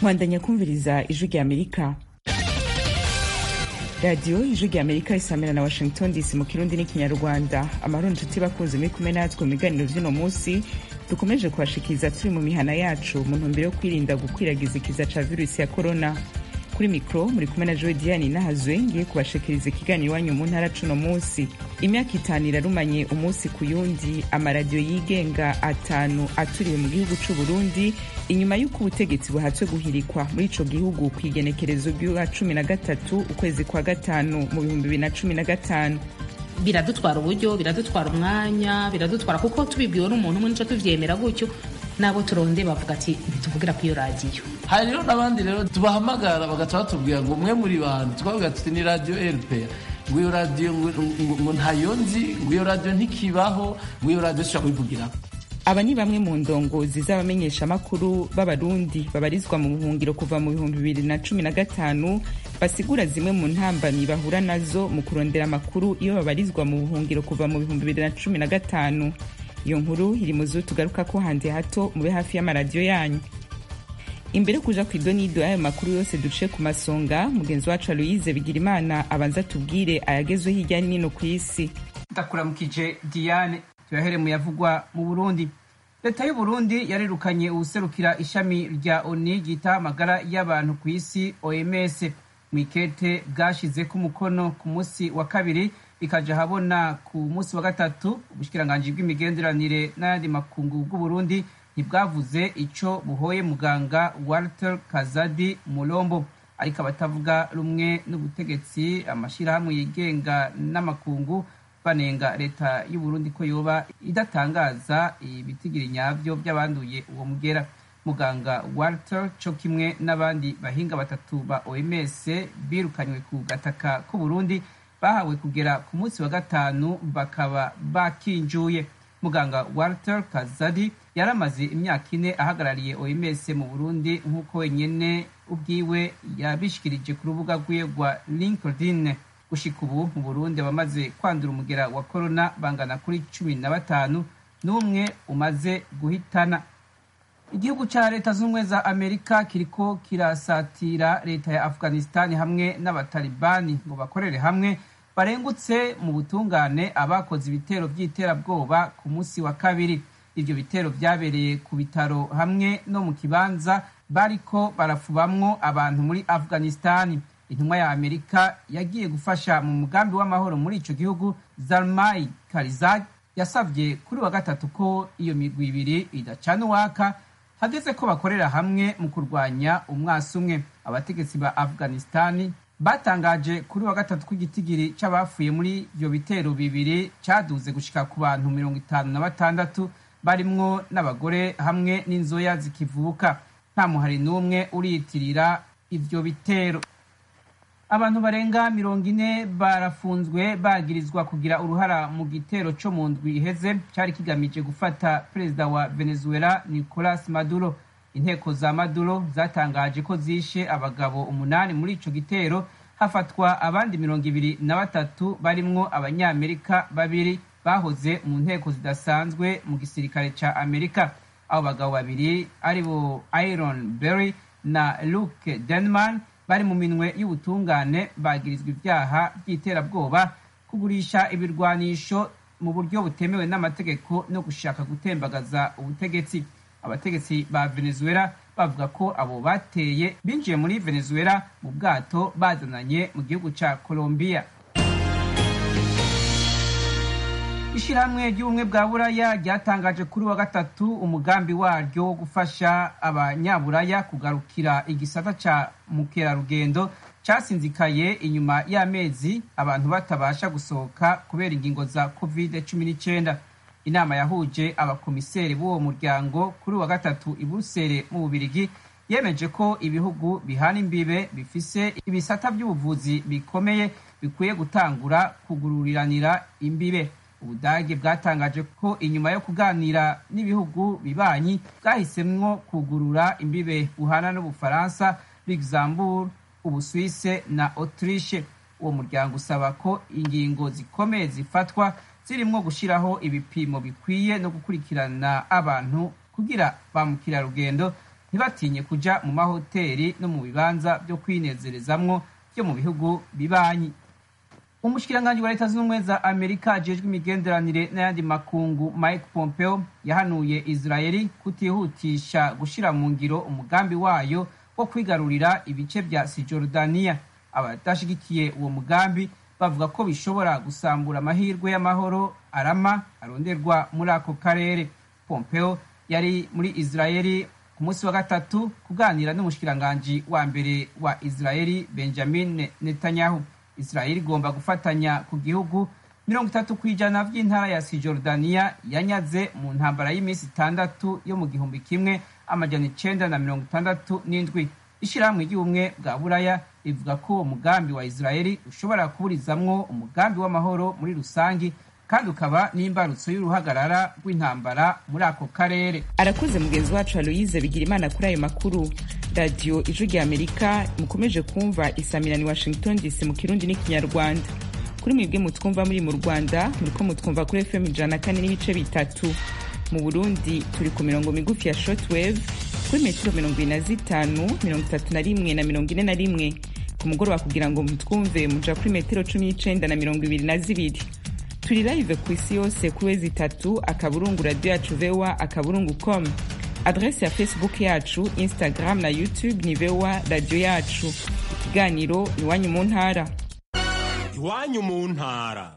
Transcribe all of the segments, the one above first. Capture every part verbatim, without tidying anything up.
Mwandanya kumviriza ijwi rya Amerika. Radio ijwi rya Amerika isamira na Washington D C mu Kirundi n'ikinyarwanda. Amarundi tuti bakunze muri kumwe natwe mu biganiro vy'uno munsi dukomeje kubashikiza turi mu mihana yacu mu ntumbero yo kwirinda gukwiragiza ikiza ca virusi ya corona. Kuri mikro muri kumwe na Joy Diane Nahazwe ngiye kubashikiriza ikiganiro wanyu mu ntara cuno munsi. Imyaka itanu irarumanye umunsi ku yundi amaradiyo yigenga atanu aturiwe mu gihugu c'u Burundi inyuma y'uko ubutegetsi buhatswe guhirikwa muri ico gihugu kw'igenekerezo ry'uwa cumi na gatatu ukwezi kwa gatanu mu bihumbi bibiri na cumi na gatanu. Biradutwara uburyo, biradutwara umwanya, biradutwara kuko tubibwiwe n'umuntu umwe nico tuvyemera gutyo nabo turonde bavuga ati ntituvugira ku iyo radiyo. Hari rero n'abandi rero tubahamagara bagaca batubwira ngo umwe muri bantu twavuga tuti ni radio R P A ngo iyo radiyo ngo ntayo nzi ngo iyo radiyo ntikibaho ngo iyo radiyo ishobora kubivugira. Aba ni bamwe mu ndongozi z'abamenyesha makuru b'abarundi babarizwa mu buhungiro kuva mu bihumbi bibiri na cumi na gatanu basigura zimwe mu ntambamyi bahura nazo mu kurondera amakuru iyo babarizwa mu buhungiro kuva mu bihumbi bibiri na cumi na gatanu. Iyo nkuru iri mu zo tugaruka ko handi hato mube hafi y'amaradiyo yanyu. Imbere kuja kw'idonido y'ayo makuru yose duce ku masonga, mugenzi wacu Aloise Bigirimana abanza tubwire ayagezwe hirya nino ku isi. Ndakuramukije Diane, tuyahere mu yavugwa mu Burundi. Leta y'u Burundi yarirukanye uwuserukira ishami rya O N U ryita amagara y'abantu ku isi O M S mwikete bwashize ku mukono ku musi wa kabiri ikaja habona ku musi wa gatatu. Ubushikiranganji bw'imigenderanire n'ayandi makungu bw'u Burundi ntibwavuze ico buhoye muganga Walter Kazadi Mulombo, ariko abatavuga rumwe n'ubutegetsi amashirahamwe yigenga n'amakungu banenga leta y'u Burundi ko yoba idatangaza ibitigiri nyavyo by'abanduye uwo mugera. Muganga Walter co kimwe n'abandi bahinga batatu ba O M S birukanywe ku gataka k'u Burundi bahawe kugera ku munsi wa gatanu bakaba bakinjuye. Muganga Walter Kazadi yaramaze imyaka ine ahagarariye O M S mu Burundi nk'uko wenyene ubwiwe yabishikirije ku rubuga rwiwe rwa LinkedIn. Gushika ubu mu Burundi bamaze kwandura umugera wa corona bangana kuri cumi na batanu n'umwe umaze guhitana. Igihugu ca leta z'ubumwe za Amerika kiriko kirasatira leta ya Afghanistan hamwe n'abatalibani ngo bakorere hamwe barengutse mu butungane abakoze ibitero by'iterabwoba ku musi wa kabiri. Ivyo bitero vyabereye ku bitaro hamwe no mu kibanza bariko barafubamwo abantu muri Afghanistan. Intumwa ya Amerika yagiye gufasha mu mugambi w'amahoro muri ico gihugu Zalmay Khalilzad yasavye kuri wa gatatu ko iyo migwi ibiri idacana uwaka hageze ko bakorera hamwe mu kurwanya umwasi umwe. Abategetsi ba Afghanistan batangaje kuri wa gatatu ko igitigiri c'abafuye muri ivyo bitero bibiri caduze gushika ku bantu mirongo itanu na batandatu barimwo n'abagore hamwe n'inzoya zikivuka. Nta muhari n'umwe uriyitirira ivyo bitero. Abantu barenga mirongo ine barafunzwe bagirizwa kugira uruhara mu gitero co mu ndwi iheze cari kigamije gufata perezida wa Venezuela Nicolas Maduro. Inteko za Maduro zatangaje ko zishe abagabo umunani muri ico gitero, hafatwa abandi mirongo ibiri na batatu barimwo abanyamerika babiri bahoze mu nteko zidasanzwe mu gisirikare ca Amerika. Abo bagabo babiri aribo Iron Berry na Luke Denman bari mu minwe y'ubutungane bagirizwa ivyaha by'iterabwoba, kugurisha ibirwanisho mu buryo butemewe n'amategeko no gushaka gutembagaza ubutegetsi. Abategetsi ba Venezuela bavuga ko abo bateye binjiye muri Venezuela mu bwato bazananye mu gihugu ca Colombia. Ishirahamwe ry'ubumwe bwa Buraya ryatangaje kuri wa gatatu umugambi waryo wo gufasha abanyaburaya kugarukira igisata ca mukerarugendo casinzikaye inyuma y'amezi abantu batabasha gusohoka kubera ingingo za covid cumi n'icenda. Inama yahuje abakomiseri b'uwo muryango kuri wa gatatu i Buruseli mu Bubirigi yemeje ko ibihugu bihana imbibe bifise ibisata by'ubuvuzi bikomeye bikwiye gutangura kugururiranira imbibe. Ubudage bwatangaje ko inyuma yo kuganira n'ibihugu bibanyi bwahisemwo kugurura imbibe buhana n'Ubufaransa, Luxembourg, Ubusuwise na Autriche. Uwo muryango usaba ko ingingo zikomeye zifatwa zirimwo gushiraho ibipimo bikwiye no gukurikirana abantu kugira ba mukerarugendo ntibatinye kuja mu mahoteli no mu bibanza byo kwinezerezamwo byo mu bihugu bibanyi. Umushikiranganji wa leta zunze ubumwe za Amerika ajejwe imigenderanire n'ayandi makungu Mike Pompeo yahanuye Israeli kutihutisha gushira mu ngiro umugambi wayo wo kwigarurira ibice vya Cisjordania. Abadashigikiye uwo mugambi bavuga ko bishobora gusambura amahirwe y'amahoro arama aronderwa muri ako karere. Pompeo yari muri Israeli ku munsi wa gatatu kuganira n'umushikiranganji wa mbere wa Israeli Benjamin Netanyahu. Israeli igomba gufatanya ku gihugu mirongo itatu kw'ijana vy'intara ya Cisjordania yanyaze mu ntambara y'iminsi itandatu yo mu gihumbi kimwe amajana icenda na mirongo itandatu n'indwi. Ishirahamwe ry'ubumwe bwa Buraya rivuga ko uwo mugambi wa Israeli ushobora kuburizamwo umugambi w'amahoro muri rusangi kandi ukaba n'imbarutso y'uruhagarara rw'intambara muri ako karere. Arakoze mugenzi wacu Aloise Bigirimana kuri ayo makuru. Radio Ijwi rya Amerika mukomeje kumva isamirani Washington D C mu Kirundi n'ikinyarwanda. Kuri mwebwe mutwumva muri mu Rwanda muriko mutwumva kuri F M ijana na kane n'ibice bitatu. Mu Burundi turi ku mirongo migufi ya shortwave kuri metero mirongo ine na zitanu, mirongo itatu na rimwe na mirongo ine na rimwe. Ku mugoroba kugira ngo mutwumve muja kuri metero cumi n'icenda na mirongo ibiri na zibiri. Turi live ku isi yose kuri wezi itatu akaburungu radio yacu V O A akaburungu com. Adresse ya Facebook yacu, Instagram na YouTube ni V O A radio yacu. Ikiganiro Iwanyu mu ntara. Iwanyu mu ntara.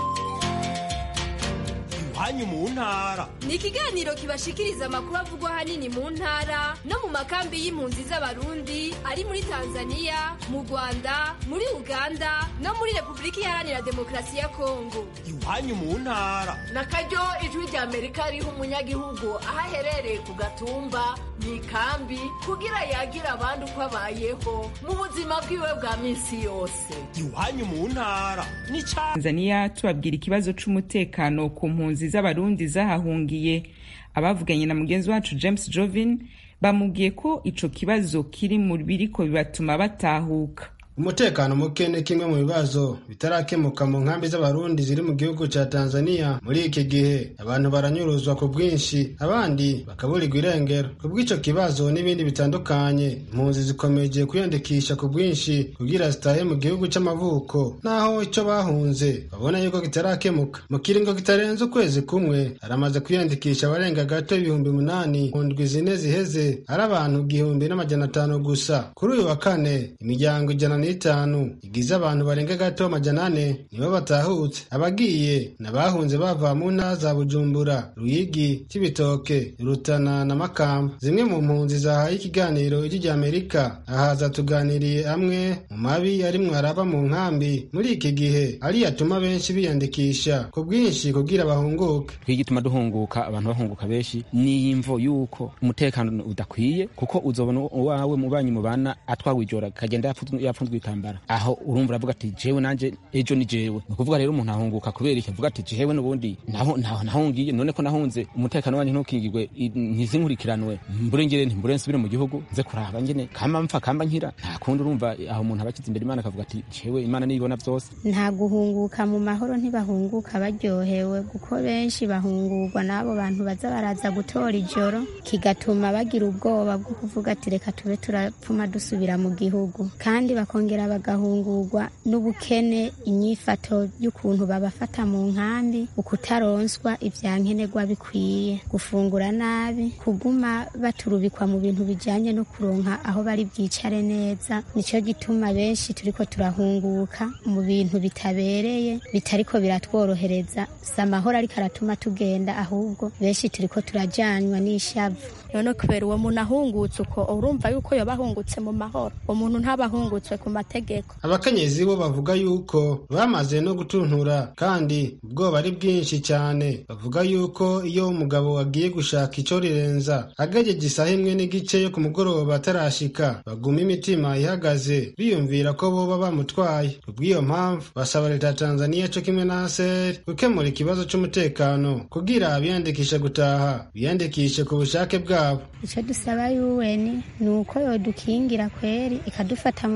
Iwanyu mu ntara ni ikiganiro kibashikiriza amakuru avugwa hanini mu ntara no mu makambi y'impunzi z'abarundi ari muri Tanzania, mu Rwanda, muri Uganda no muri Republika Iharanira Demokarasi ya Kongo. Iwanyu mu ntara na karyo Ijwi rya Amerika riha umunyagihugu aho aherereye ku gatumba mu ikambi kugira yagira abandi uko abayeho mu buzima bwiwe bwa minsi yose. Iwanyu mu ntara ni Tanzania tubabwira ikibazo c'umutekano ku mpunzi z'abarundi zahahungiye. Abavuganye na mugenzi wacu James Jovin bamubwiye ko ico kibazo kiri mu biriko bibatuma batahuka. Umutekano muke ni kimwe mu bibazo bitarakemuka mu nkambi z'abarundi ziri mu gihugu ca Tanzania. Muri iki gihe abantu baranyuruzwa ku bwinshi, abandi bakaburirwa irengero. Ku bw'ico kibazo n'ibindi bitandukanye, impunzi zikomeje kwiyandikisha ku bwinshi kugira zitahe mu gihugu c'amavuko, naho ico bahunze babona yuko kitarakemuka. Mu kiringo kitarenze ukwezi kumwe aramaze kwiyandikisha abarenga gato ibihumbi munani mu ndwi zine ziheze, ari abantu igihumbi n'amajana atanu gusa. Kuri uyu wa kane imiryango ijana n'itanu igize abantu barenga gato amajana ane nibo batahutse. Abagiye n'abahunze bava mu ntara za Bujumbura, Ruyigi, Cibitoke, Rutana na Makamba. Zimwe mu mpunzi zahaye ikiganiro Ijwi rya Amerika ahaza tuganiriye amwe mu mabi arimwo araba mu nkambi muri iki gihe ari yatuma benshi biyandikisha ku bwinshi kugira bahunguke. Kwigituma duhunguka abantu bahunguka benshi ni imvo yuko umutekano udakwiye, kuko uzobona uwawe mubanyi mubana atwawe ijora kagenda yapfunzwe itambara, aho urumva uravuga ati jewe nanje ejo ni jewe. Nukuvuga rero umuntu ahunguka kubera iki avuga ati jewe n'ubundi naho naho nahungiye, none ko nahunze umutekano wanje ntukingirwe ntizinkurikiranwe mburengere ntimbure nsubire mu gihugu nze kuraba ngene kama mpfa kamba nkira. Nta kundi urumva aho umuntu abakiza imbere Imana akavuga ati jewe Imana nibona byose. Nta guhunguka mu mahoro, ntibahunguka baryohewe, kuko benshi bahungurwa n'abo bantu baza baraza gutora ijoro, kigatuma bagira ubwoba bwo kuvuga ati reka tube turapfuma dusubira mu gihugu. Kandi bakongera bagahungurwa n'ubukene, inyifato y'ukuntu babafata mu nkambi, ukutaronswa ivyankenerwa bikwiye, gufungura nabi, kuguma baturubikwa mu bintu bijanye no kuronka aho bari bwicare neza. Nico gituma benshi turiko turahunguka mu bintu bitabereye, bitariko biratworohereza. Samahoro ariko aratuma tugenda, ahubwo benshi turiko turajanywa n'ishavu. None kubera uwo muntu ahungutse uko urumva yuko yoba ahungutse mu mahoro, umuntu ntabahungutse ku mategeko. Abakenyezi bo bavuga yuko bamaze no gutuntura kandi ubwoba ari bwinshi cyane. Bavuga yuko iyo umugabo agiye gushaka ico rirenza agejeje isaha imwe n'igice yo ku mugoroba atarashika, baguma imitima ihagaze biyumvira ko boba bamutwaye. Kubw'iyo mpamvu basaba leta ya Tanzania co kimwe na H C R gukemura ikibazo c'umutekano kugira abiyandikisha gutaha biyandikishe ku bushake bwabo. Ico dusaba U N ni uko yodukingira kweri ikadufata mu mugongo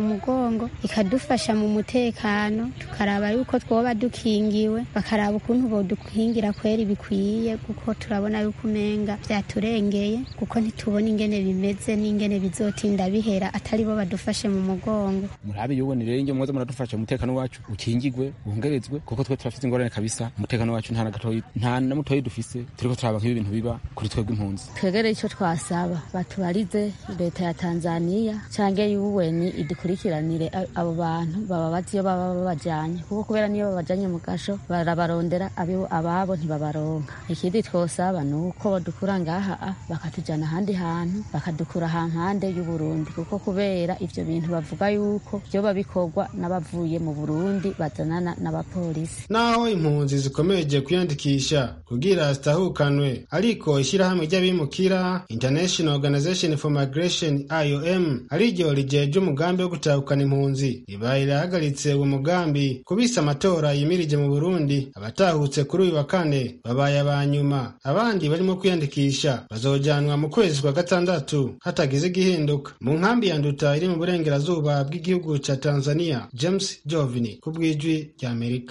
mugongo ikadufasha mu mutekano tukaraba yuko twoba dukingiwe bakaraba ukuntu bodukingira kwera bikwiye kuko turabona yuko umenga vyaturengeye kuko ntitubona ingene bimeze n'ingene bizotinda bihera atari bo badufashe mu mugongo. Murabe yubone rero inge mwoza muradufasha umutekano wacu ukingigwe uhongerezwe kuko twe turafite ingorane kabisa umutekano wacu nta nagatoyi nta na mutoyi dufise turiko turaba nk'ibi bintu biba kuri twebwe impunzi. Twegere ico twasaba batubarize leta ya Tanzania canke yuweni idukurikiranire abo bantu baba baziyo baba babajanye kuko kubera niyo babajanye mu gasho barabarondera abo ababo ntibabaronka. Ikindi twosaba nuko badukura ngaha bakatujana ahandi hantu bakadukura hampande y'u Burundi kuko kubera ivyo bintu bavuga yuko byo babikorwa n'abavuye mu Burundi bazanana n'abapolisi. Naho impunzi zikomeje kwiyandikisha kugira zitahukanwe ariko ishyirahamwe ry'abimukira International Organization for Migration I O M ariryo rijeje umugambi wo gutahukana impunzi ribaye irahagaritse uwo mugambi kubisa amatora yimirije mu Burundi. Abatahutse kuri uyu wa kane babaye abanyuma, abandi barimo kwiyandikisha bazojanwa mu kwezi kwa gatandatu hatagize igihinduka. Mu nkambi ya Nduta iri mu burengerazuba bw'igihugu ca Tanzania, James Jovini ku bw'ijwi rya Amerika.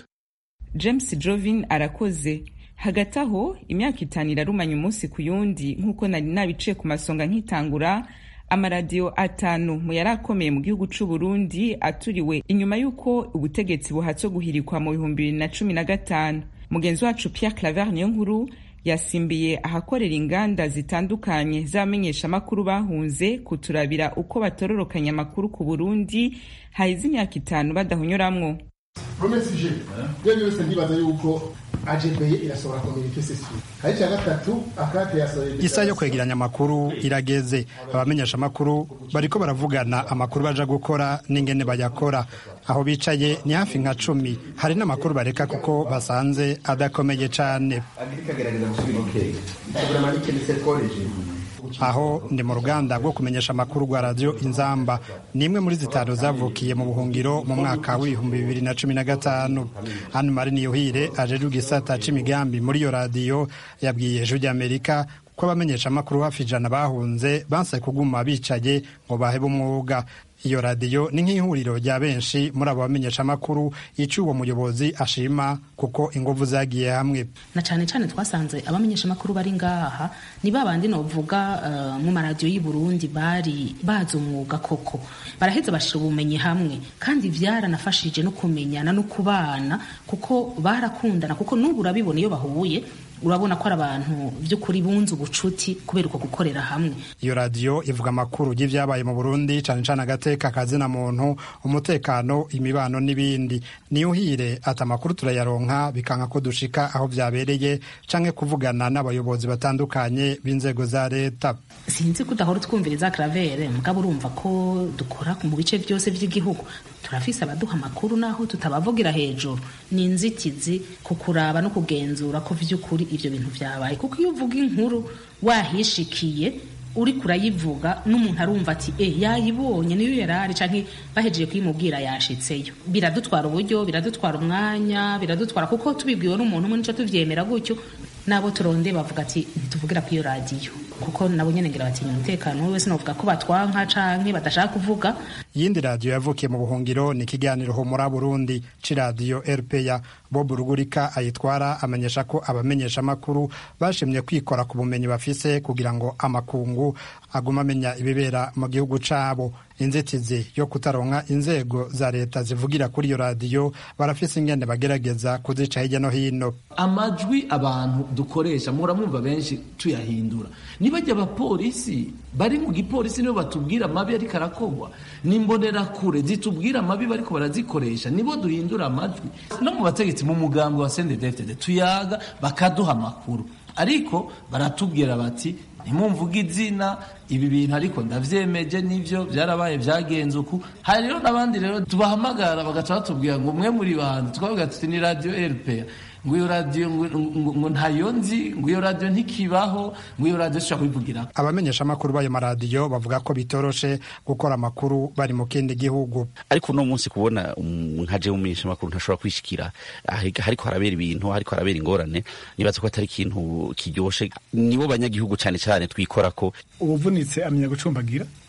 James Jovin arakoze. Hagati aho imyaka itanu irarumanya umunsi ku yundi nk'uko nari nabiciye ku masonga nkitangura. Amaradiyo atanu mu yarakomeye mu gihugu c'u Burundi aturiwe inyuma y'uko ubutegetsi buhatse guhirikwa mu bihumbi bibiri na cumi na gatanu. Mugenzi wacu Pierre Claver Niyonkuru yasimbiye ahakorera inganda zitandukanye z'abamenyesha makuru bahunze kuturabira uko batororokanya amakuru ku Burundi haize imyaka itanu badahunyuramwo. Promesije byo byose ndibaza yuko A J B irasohora communique ceci. Hari cya gatatu akate yasohoye. Isa yo kwegeranya amakuru irageze. Abamenyesha makuru bariko baravugana amakuru baja gukora n'ingene bayakora. Aho bicaye ni hafi nka cumi. Hari n'amakuru bareka kuko basanze adakomeye cane. Agirikagerageza gusubira ukeye. Programa ni kenise college. Aho ndi mu ruganda rwo kumenyesha amakuru rwa radio Inzamba nimwe muri zitanu zavukiye mu buhungiro mu mwaka w'ibihumbi bibiri na cumi na gatanu. Hano Marini Yohire ajeje gisata c'imigambi muri yo radio yabwiye Ijwi ry'Amerika ko abamenyesha amakuru hafi ijana bahunze banse kuguma bicaye ngo bahebe umwuga. Iyo radio ni nk'ihuriro rya benshi muri abo bamenyesha amakuru ico uwo muyobozi ashima kuko inguvu zagiye hamwe. Na cyane cyane twasanze abamenyesha amakuru bari ngaha ni babandi no vuga uh, mu maradio y'u Burundi bari bazo umwuga koko baraheza bashira ubumenyi hamwe kandi vyaranafashije no kumenyana no kubana kuko barakundana kuko n'ubu urabibona iyo bahuye urabona ko ari abantu by'ukuri bunze ubucuti kubera uko gukorera hamwe. Iyo radio ivuga amakuru y'ivyabaye mu Burundi cyane cyane agateka kazina muntu umutekano imibano n'ibindi. Niyuhire ati amakuru turayaronka bikanka ko dushika aho vyabereye canke kuvugana n'abayobozi batandukanye b'inzego za leta. Sinzi kudahora twumviriza Claver mugabo urumva ko dukora mu bice byose by'igihugu turafise abaduha amakuru naho tutabavugira hejuru ni inzitizi kukuraba no kugenzura ko vy'ukuri ivyo bintu vyabaye kuko iyo uvuga inkuru wahishikiye uri kurayivuga n'umuntu arumva ati eh yayibonye niyo yarari canke bahejeje kwimubwira yashitseyo. Biradutwara uburyo biradutwara umwanya biradutwara kuko tubibwiwe n'umuntu umwe nico tuvyemera gutyo nabo turonde bavuga ati ntituvugira ku iyo radio kuko nabo nyene ngira batinya umutekano wese novuga ko batwanka canke badashaka kuvuga. Yindi radio yavukiye mu buhungiro ni kiganiro Humura Burundi ci radio R P A. Bob Rugurika ayitwara amenyesha ko abamenyesha makuru bashimye kwikora ku bumenyi bafise kugira ngo amakungu aguma amenya ibibera mu gihugu cabo. Inzitizi yo kutaronka inzego za leta zivugira kuri iyo radio barafise ingene bagerageza kuzica hirya no hino. Amajwi abantu dukoresha muramumva benshi tuyahindura. Nibajya abapolisi bari mu gipolisi nibo batubwira amabi ari karakogwa nimbonera kure zitubwira amabi bariko barazikoresha nibo duhindura amajwi. No mu bategetsi mu mugambi wa C N D D F D D tuyaga bakaduha amakuru ariko baratubwira bati ntimumvuga izina ibi bintu ariko ndavyemeje nivyo byarabaye byagenze uku. Hari rero nabandi rero tubahamagara bagaca batubwira ngo umwe muri bantu twavuga tuti ni radio R P A ngo iyo radio ngo ntayo nzi ngo iyo radio ntikibaho ngo iyo radio shaka kubivugira. Abamenyesha amakuru bayo maradiyo bavuga ko bitoroshe gukora amakuru bari mu kindi gihugu ariko no munsi kubona nkaje umenyesha amakuru ntashobora kwishikira ariko harabera ibintu ariko harabera ingorane nibaza ko atari ikintu kiryoshe nibo banyagihugu cyane cyane twikora ko ubuvunitse amenya gucumbagira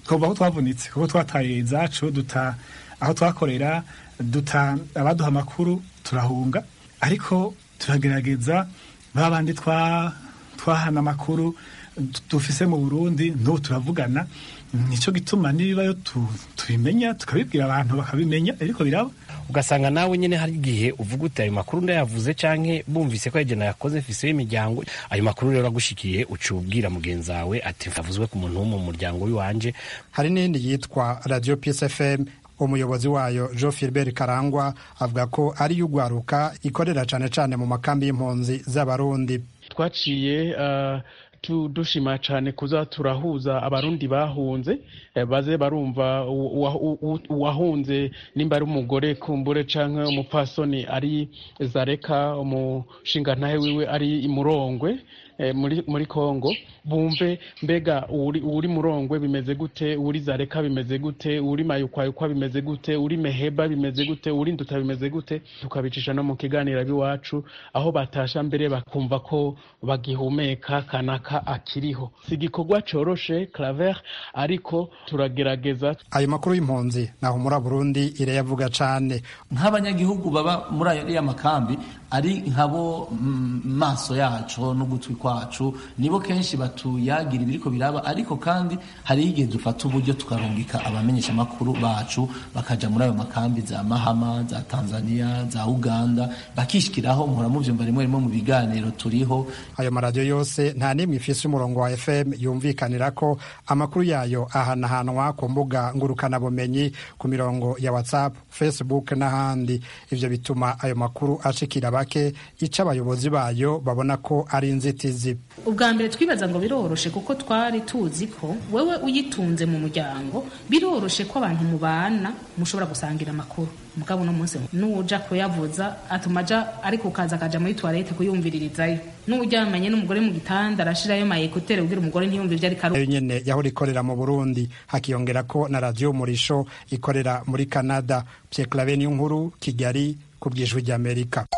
twumva ko twavunitse kuko twataye izacu duta aho twakorera duta abaduha amakuru turahunga, ariko turagerageza ba bandi twa twahana amakuru dufise mu Burundi n'ubu turavugana. Nico gituma nibibayo tubimenya tukabibwira abantu bakabimenya, ariko biraba ugasanga nawe nyene hari igihe uvuga uti ayo makuru ndayavuze canke bumvise ko yagena yakoze mfise imiryango, ayo makuru rero agushikiye ucubwira mugenzi wawe ati mvuzwe ku muntu wo mu muryango wiwanje. Hari n'indi yitwa Radio Peace F M, umuyobozi wayo Jean Philbert Karangwa avuga ko ari yugwaruka ikorera cane cane mu makambi y'impunzi z'abarundi. Twaciye uh, dushima cyane kuza turahuza abarundi bahunze, baze barumva uwahunze nimba ari umugore kumbure canke umupfasoni ari Zareka, umushingantahe wiwe ari imurongwe muri muri Kongo, bumve mbega uri uri murongwe bimeze gute, uri Zareka bimeze gute, uri Mayukwayukwa bimeze gute, uri Meheba bimeze gute, uri Nduta bimeze gute, tukabicisha no mu kiganiro biwacu aho batasha mbere bakumva ko bagihumeka kanaka akiriho. Sigikorwa coroshe Claver, ariko turagerageza. Ayo makuru y'impunzi naho muri Burundi irayavuga cane. Nk'abanyagihugu baba muri ayo makambi ari nkabo maso yacu no gutwi kwacu, nibo kenshi batuyagira ibiriko biraba, ariko kandi hari igihe dufata uburyo tukarungika abamenyesha makuru bacu bakaja muri ayo makambi za Mahama, za Tanzania, za Uganda, bakishikiraho mpora mu vyumba rimwe rimwe mu biganiro turiho. Ayo maradiyo yose nta nimwe ifise umurongo wa F M yumvikanira ko amakuru yayo ahanahanwa ku mbuga ngurukana bumenyi, ku mirongo ya WhatsApp, Facebook n'ahandi. Ivyo bituma ayo makuru ashikira bake, ica abayobozi bayo babona ko ari inzitizi. Ubwa mbere twibaza ngo biroroshe kuko twari tuzi ko wewe uyitunze mu muryango biroroshe ko abantu mubana mushobora gusangira amakuru. Mugabo no munsi nuja kuyavuza atumaja ariko kaza kaja muri toilette kuyumviririzayo, n'ujyamanye n'umugore mu gitanda arashirayo mayekutere ubwira umugore ntiyumve ivyo ari karu. Nyene yahora ikorera mu Burundi, hakiyongera ko na Radio Murisho ikorera muri Canada. Pierre Claver Niyonkuru, Kigali, ku bw'Ijwi ry'Amerika.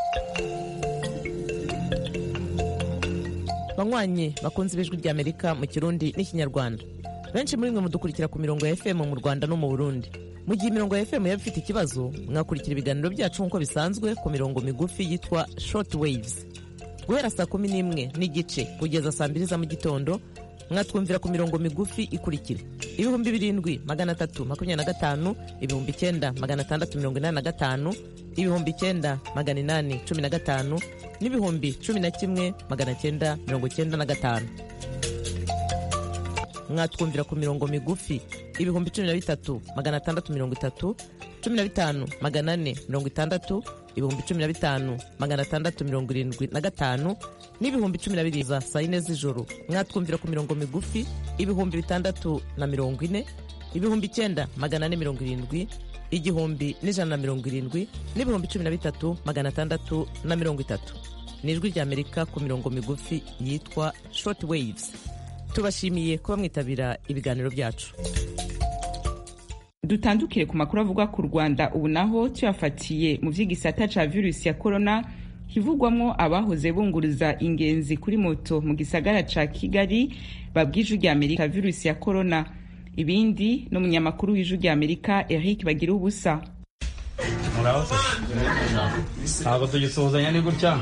Banywanyi bakunze ibijwi ry'Amerika mu Kirundi n'Ikinyarwanda, benshi muri mwe mudukurikira ku mirongo ya F M mu Rwanda no mu Burundi. Mu gihe imirongo ya F M yaba ifite ikibazo, mwakurikira ibiganiro byacu nk'uko bisanzwe ku mirongo migufi yitwa short waves. Guhera saa kumi n'imwe n'igice kugeza saa mbiri za mu gitondo, mwatwumvira ku mirongo migufi ikurikira: ibihumbi birindwi magana atatu makumyabiri na gatanu, ibihumbi icyenda magana atandatu mirongo inani na gatanu, ibihumbi icyenda magana inani cumi na gatanu, n'ibihumbi cumi na kimwe magana cyenda mirongo cyenda na gatanu. Mwatwumvira ku mirongo migufi ibihumbi cumi na bitatu magana atandatu mirongo itatu, cumi na bitanu magana ane mirongo itandatu, ibihumbi cumi na bitanu magana atandatu mirongo irindwi na gatanu, n'ibihumbi cumi na bibiri za saa yine z'ijoro. Mwatwumvira ku mirongo migufi ibihumbi bitandatu na mirongo ine, ibihumbi icyenda magana ane mirongo irindwi, igihumbi n'ijana na mirongo irindwi, n'ibihumbi cumi na bitatu magana atandatu na mirongo itatu. Ni Ijwi ry'Amerika ku mirongo migufi yitwa short waves. Tubashimiye kuba mwitabira ibiganiro byacu. Dutandukire ku makuru avuga ku Rwanda ubu naho tuyafatiye mu vy'igisata ca virusi ya corona kivugwamwo abahoze bunguriza ingenzi kuri moto mu gisagara ca Kigali babwije Ijwi ry'Amerika virusi ya corona. Ibindi no munyamakuru w'Ijwi ry'Amerika Eric Bagira ubusa. Muraho ntabwo tugisohozanya ni gutya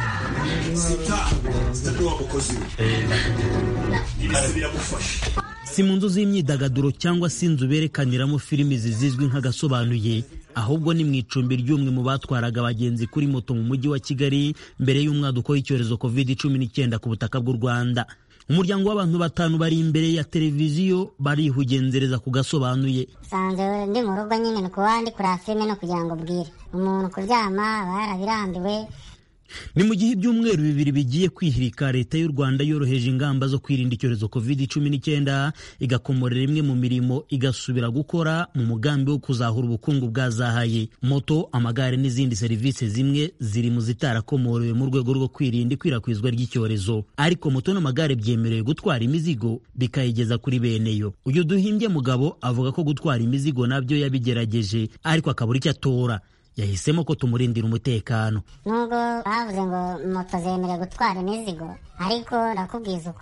si mu nzu z'imyidagaduro cyangwa se inzu berekaniramo filimi zizizwi nk'agasobanuye, ahubwo ni mu icumbi ry'umwe mu batwaraga abagenzi kuri moto mu mujyi wa Kigali mbere y'umwaduko w'icyorezo covid cumi n'icyenda ku butaka bw'u Rwanda. Umuryango w'abantu batanu bari imbere ya televiziyo barihugenzereza ku gasobanuye. Sanze ndi mu rugo nyine no kuwandi kuri filime no kugira ngo bwire umuntu kuryama barabirambiwe. Ni mu gihe ibyumweru bibiri bigiye kwihirika, leta y'u Rwanda yoroheje ingamba zo kwirinda icyorezo covid cumi n'icyenda, igakomorera imwe mu mirimo igasubira gukora mu mugambi wo kuzahura ubukungu bwazahaye. Moto, amagare n'izindi serivisi zimwe ziri mu zitarakomorewe mu rwego rwo kwirinda ikwirakwizwa ry'icyorezo, ariko moto n'amagare byemerewe gutwara imizigo bikayigeza kuri beneyo. Uyu Duhimbye Mugabo avuga ko gutwara imizigo nabyo yabigerageje ariko akabura icyo atora. Yahisemo ko tumurindira umutekano. Nubwo bavuze ngo moto zemerewe gutwara imizigo, ariko ndakubwiza ukuri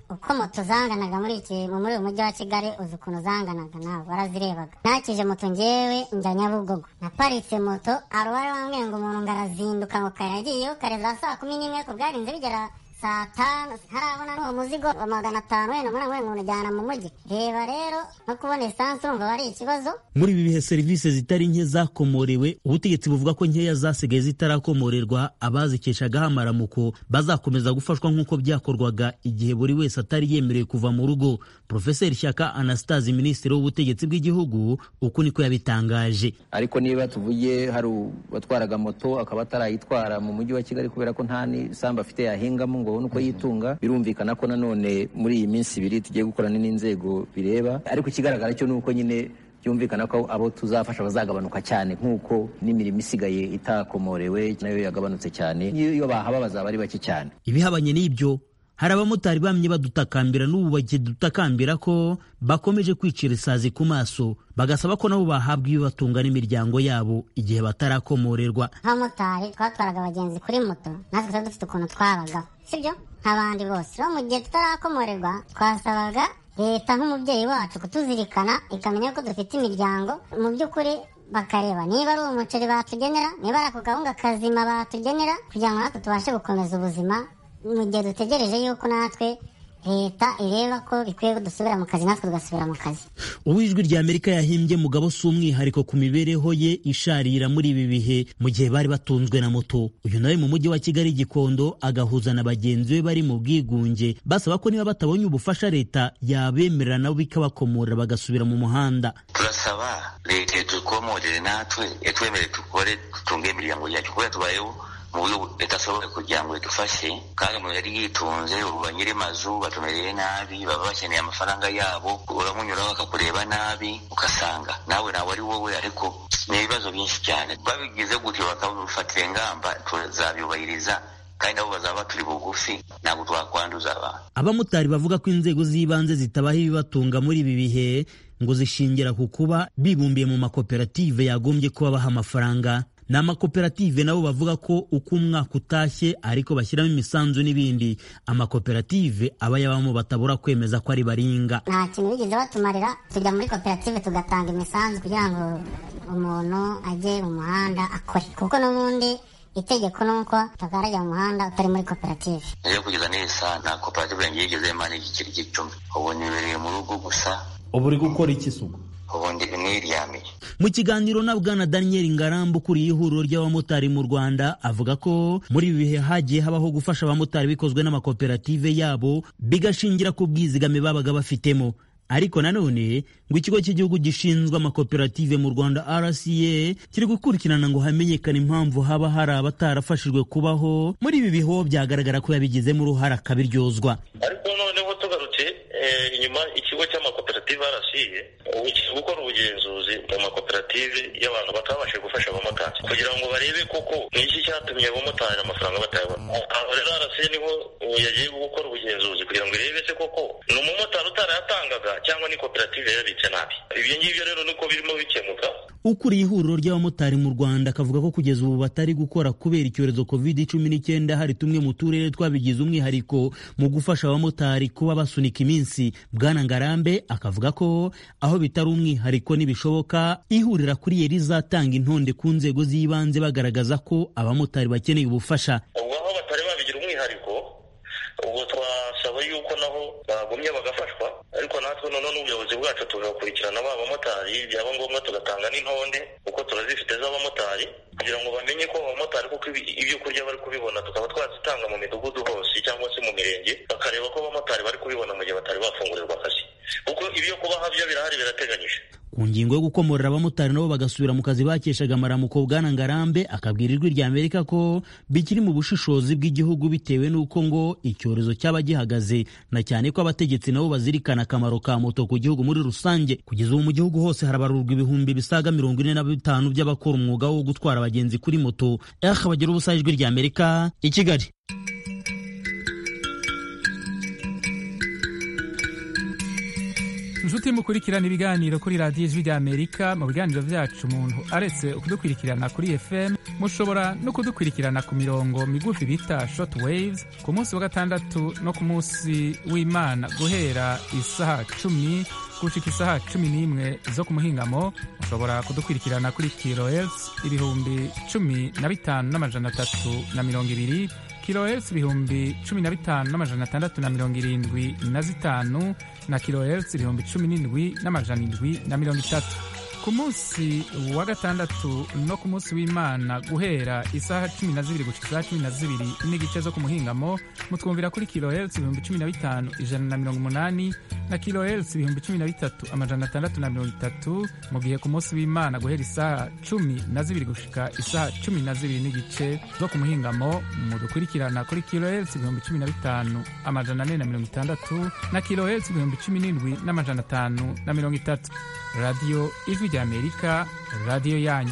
uko moto zanganaga muri iki muri uyu mujyi wa Kigali uzi ukuntu zanganaga nawe warazirebaga. nakije moto njyewe njya Nyabugogo naparitse moto arwari wambwiye ngo umuntu ngarazinduka ngo karagiyeyo kare za saa kumi n'imwe ko bwarinze bigera saa tanu ntarabona n'uwo muzigo wa magana atanu wenda mwana we ngo njyana mu mujyi. reba rero no kubona esanse urumva bari ikibazo. muri ibi bihe serivisi zitari nke zakomorewe, ubutegetsi buvuga ko nkeya zasigaye zitarakomorerwa abazikeshagaho amaramuko bazakomeza gufashwa nk'uko byakorwaga igihe buri wese atari yemerewe kuva mu rugo. Profeseri Shyaka Anastase, minisitiri w'ubutegetsi bw'igihugu, uku niko yabitangaje. ariko niba tuvuye hari uwatwaraga moto akaba atarayitwara mu mujyi wa Kigali kubera ko nta n'isambu afite yahingamo ngo abone uko yitunga, birumvikana ko nanone muri iyi minsi ibiri tugiye gukorana n'inzego bireba, ariko ikigaragara cyo nuko nyine byumvikana ko abo tuzafasha bazagabanuka cyane nk'uko n'imirimo isigaye itakomorewe nayo yagabanutse cyane, iyo bahaba bazaba ari bake cyane. Ibihabanye n'ibyo, hari abamotari bamye badutakambira n'ubu bakidutakambira ko bakomeje kwicira isazi ku maso, bagasaba ko nabo bahabwa ibibatunga n'imiryango yabo igihe batarakomorerwa. nk'abamotari twatwaraga abagenzi kuri moto natwe tuba dufite ukuntu twabagaho, sibyo nk'abandi bose. rero mu gihe tutarakomorerwa twasabaga leta nk'umubyeyi wacu kutuzirikana ikamenya ko dufite imiryango, mu by'ukuri bakareba niba ari umuceri batugenera, niba ari ako gahunga kazima batugenera, kugira ngo natwe tubashe gukomeza ubuzima mu gihe dutegereje yuko natwe leta ireba ko bikwiye ko dusubira mu kazi natwe tugasubira mu kazi. Ubu ijwi rya Amerika yahimbye Mugabo si umwihariko ku mibereho ye isharira muri ibi bihe mu gihe bari batunzwe na moto. Uyu nawe mu mujyi wa Kigali Gikondo agahuza na bagenzi be bari mu bwigunge basaba ko niba batabonye ubufasha leta yabemerera nabo bikabakomorera bagasubira mu muhanda. Turasaba leta tukomorere natwe etwemere tukore tutunge imiryango yacu kuko tubayeho mu buryo budashoboye kugira ngo idufashe, kandi umuntu yari yitunze ubu banyiri mazu batumereye nabi, baba bakeneye amafaranga yabo, uramunyuraho bakakureba nabi ugasanga nawe nawe ari wowe, ariko ni ibibazo byinshi cyane. Babigize gutyo bakabifatira ingamba tuzabyubahiriza kandi nabo bazaba turi bugufi, ntabwo twakwanduza abantu. Abamotari bavuga ko inzego z'ibanze zitabaho ibibatunga muri ibi bihe ngo zishingira ku kuba bibumbiye mu makoperative yagombye kuba baha amafaranga. Ni amakoperative nabo bavuga ko uko umwaka utashye ariko bashyiramo imisanzu n'ibindi, amakoperative aba yabamo batabura kwemeza ko ari baringa. nta kintu bigeze batumarira, tujya muri koperative tugatanga imisanzu kugira ngo umuntu ajye mu muhanda akore, kuko n'ubundi itegeko nuko tugarajya mu muhanda utari muri koperative. Rero kugeza neza nta koperative yanjye yigeze imana igiceri cy'icumi, ubu nibereye mu rugo gusa. Ubu uri gukora iki sugu? ubundi bimwiryamiye. Mu kiganiro na Bwana Daniel Ngarambu ukuriye ihuriro ry'abamotari mu Rwanda avuga ko muri ibi bihe hagiye habaho gufasha abamotari bikozwe n'amakoperative yabo bigashingira ku bwizigame babaga bafitemo. Ariko nanone ngo ikigo cy'igihugu gishinzwe amakoperative mu Rwanda R C A kiri gukurikirana ngo hamenyekane impamvu haba hari abatarafashijwe kubaho muri ibi biho byagaragara ko yabigizemo uruhara akabiryozwa. Ariko noneho tugarutse inyuma ikigo cy'amakoperative R C A kiri gukora ubugenzuzi mu makoperative y'abantu batabashije gufasha abamotari kugira ngo barebe koko ni iki cyatumye abamotari amafaranga batayabona. Aho rero R C A niho yagiye gukora ubugenzuzi kugira ngo irebe se koko ni umumotari utarayatangaga cyangwa ni koperative yabitse nabi. Ibyo ngibyo rero niko birimo bikemuka. Ukuriye ihuriro ry'abamotari mu Rwanda akavuga ko kugeza ubu batari gukora kubera icyorezo covid cumi n'icyenda, hari tumwe mu turere twabigize umwihariko mu gufasha abamotari kuba basunika iminsi. Bwana Ngarambe akavuga ko aho bitari umwihariko nibishoboka ihurira kuri yeri zatanga intonde ku nzego z'ibanze bagaragaza ko abamotari bakeneye ubufasha. Ubwo aho batari babigira umwihariko ubwo twasaba yuko naho bagumye bagafashwa, ariko natwe noneho n'ubuyobozi bwacu tugakurikirana ba bamotari, byaba ngombwa tugatanga n'intonde kuko turazifite z'abamotari kugira ngo bamenye ko abamotari kuko ibyo kurya bari kubibona tukaba twazitanga mu midugudu hose cyangwa se mu mirenge, bakareba ko abamotari bari kubibona mu gihe batari bafungurirwa akazi, kuko ibyo kubaha byo birahari birateganyije. Ku ngingo yo gukomorera abamotari nabo bagasubira mu kazi bakeshaga amaramuko, Bwana Ngarambe akabwira ijwi rya Amerika ko bikiri mu bushishozi bw'igihugu bitewe n'uko ngo icyorezo cyaba gihagaze, na cyane ko abategetsi nabo bazirikana akamaro ka moto ku gihugu muri rusange. Kugeza ubu mu gihugu hose harabarurwa ibihumbi bisaga mirongo ine na bitanu by'abakora umwuga wo gutwara abagenzi kuri moto. Eh bagira ubusa ijwi rya Amerika i Kigali. inshuti mukurikirana ibiganiro kuri radiyo ijwi ry'amerika. Mu biganiro vyacu umuntu aretse kudukurikirana kuri F M mushobora no kudukurikirana ku mirongo migufi bita short waves ku munsi wa gatandatu no ku munsi w'Imana guhera isaha cumi gushika isaha cumi n'imwe zo ku muhingamo. Mushobora kudukurikirana kuri kilohertz ibihumbi cumi na bitanu n'amajana atatu na mirongo ibiri, kilohertz ibihumbi cumi na bitanu n'amajana atandatu na mirongo irindwi na zitanu na kilohertz ibihumbi cumi n'indwi n'amajana indwi na mirongo itatu. Ku munsi wa gatandatu no ku munsi w'Imana guhera isaha cumi na zibiri gushika isaha cumi na zibiri n'igice zo ku muhingamo mutwumvira kuri kilohertz ibihumbi cumi na bitanu ijana na mirongo umunani na kilohertz ibihumbi cumi na bitatu amajana atandatu na mirongo itatu, mu gihe ku munsi w'Imana guhera isaha cumi na zibiri gushika isaha cumi na zibiri n'igice zo ku muhingamo mudukurikirana kuri kilohertz ibihumbi cumi na bitanu amajana ane na mirongo itandatu na kilohertz ibihumbi cumi n'indwi n'amajana atanu na mirongo itatu. Radio Ijwi ry'Amerika, radio yanyu.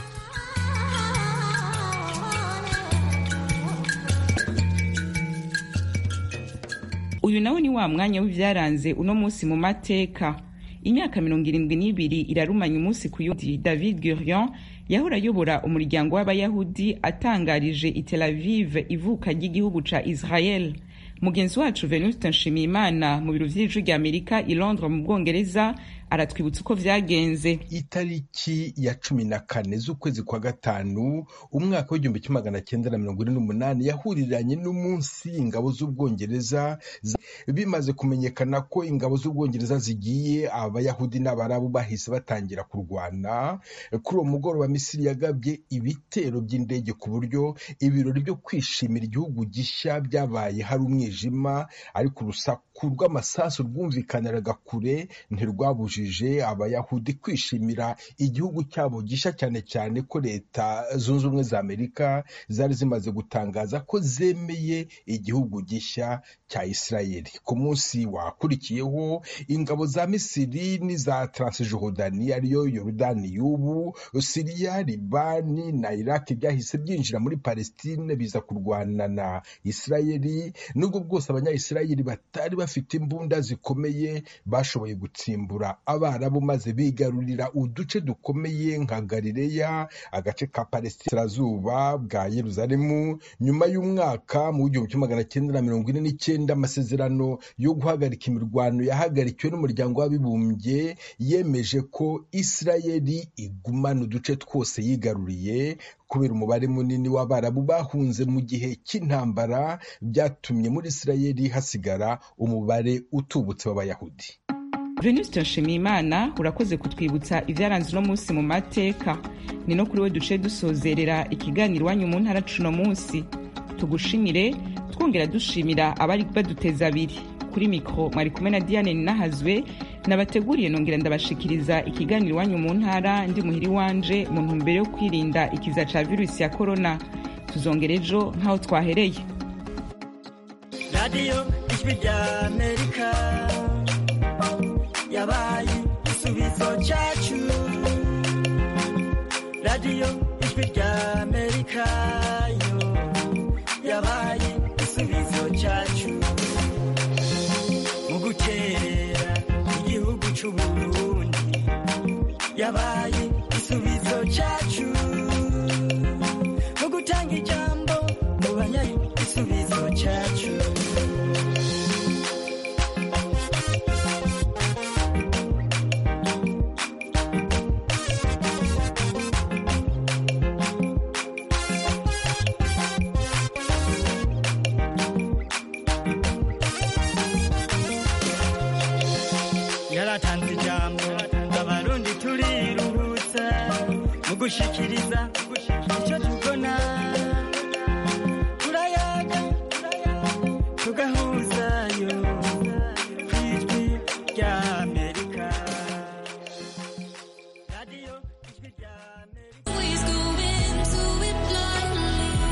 Uyu nawe ni wa mwanya w'ivyaranze uno munsi mu mateka. Imyaka mirongo irindwi n'ibiri irarumanya umunsi ku yundi David Gurion yahora ayobora umuryango w'abayahudi atangarije i Tel Aviv ivuka ry'igihugu ca Israel. Mugenzi wacu Venuste Nshimiyimana mu biro vy'Ijwi ry'Amerika i Londres mu Bwongereza aratwibutsa uko vyagenze. Itariki ya cumi na kane z'ukwezi kwa gatanu umwaka w'igihumbi kimwe magana cyenda na mirongo ine n'umunani yahuriranye n'umunsi ingabo z'Ubwongereza bimaze kumenyekana ko ingabo z'Ubwongereza zigiye, abayahudi n'abarabu bahise batangira kurwana. Kuri uwo mugoroba Misiri yagabye ibitero by'indege ku buryo ibirori byo kwishimira igihugu gishya byabaye hari umwijima, ariko urusaku rw'amasasu rwumvikaniraga kure ntirwabujije abayahudi kwishimira igihugu cyabo gishya, cyane cyane ko leta zunze ubumwe za Amerika zari zimaze gutangaza ko zemeye igihugu gishya cya Israeli. Ku munsi wakurikiyeho ingabo za Misiri n'iza Transjordani ariyo Yorodani y'ubu, Syria, Libani na Iraq byahise byinjira muri Palestine biza kurwana na Israeli. Nubwo bwose abanya-Israeli batari bafite imbunda zikomeye bashoboye gutsimbura abarabu maze bigarurira uduce dukomeye nka Galileya, agace ka Palestina zuba bwa Yerusalemu. Nyuma y'umwaka mu gihumbi kimwe magana cyenda na mirongo ine n'icyenda amasezerano yo guhagarika imirwano yahagarikiwe n'umuryango w'abibumbye yemeje ko Israeli igumana uduce twose yigaruriye. Kubera umubare munini w'abarabu bahunze mu gihe cy'intambara byatumye muri Israeli hasigara umubare utubutse w'abayahudi. Venuste Nshimiyimana urakoze kutwibutsa ivyaranze uno munsi mu mateka. Ni no kuri we duce dusozerera ikiganiro wanyu mu ntara cuno munsi. Tugushimire twongera dushimira abari baduteza abiri. Kuri mikro mwari kumwe na Diane Ninahazwe nabateguriye nongera ndabashikiriza ikiganiro wanyu mu ntara ndi muhiri wanje mu ntumbero yo kwirinda ikiza ca virusi ya corona. Tuzongera ejo nkaho twahereye. Radio Ijwi ry'Amerika yabaye igisubizo cyacu. Radio Ijwi ry'Amerika yo yabaye igisubizo cyacu mu guterera igihugu cy'u Burundi, yabaye igisubizo cyacu mu gutanga ijambo mu banyagihugu, igisubizo cyacu. Yaratanze ijambo abarundi turiruhutsa mu gushikiriza icyo tubona, turayaga tugahuzayo ku Ijwi ry'Amerika. Radio Ijwi ry'Amerika.